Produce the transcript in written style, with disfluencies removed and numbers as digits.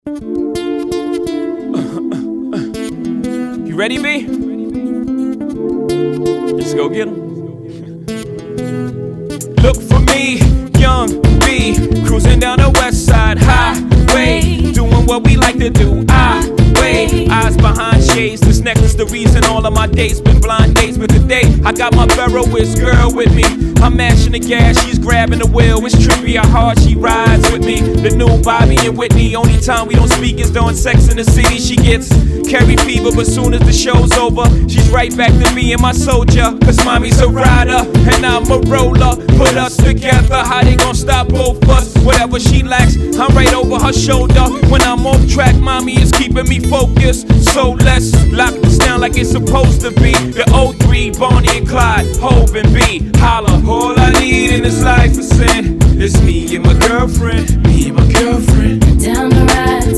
You ready, B? Let's go get 'em. Look for me, young B, cruising down the west side highway, doing what we like to do. Eyes behind shades, this necklace the reason all of my dates been blind dates. But today, I got my Ferroist girl with me. I'm mashing the gas, she's grabbing the wheel. It's trippy how hard she rides with me. The new Bobby and Whitney, only time we don't speak is during Sex in the City. She gets carry fever, but soon as the show's over, she's right back to being my soldier. Cause mommy's a rider, and I'm a roller. Put us together, how they gon' stop both us? Whatever she lacks, I'm right over her shoulder. When I'm off track, mommy is keeping me focused. So let's lock this down like it's supposed to be. The 03, Bonnie and Clyde, Hov and B. Holla, all I need in this life is sin. It's me and my girlfriend, me and my girlfriend. Down the ride.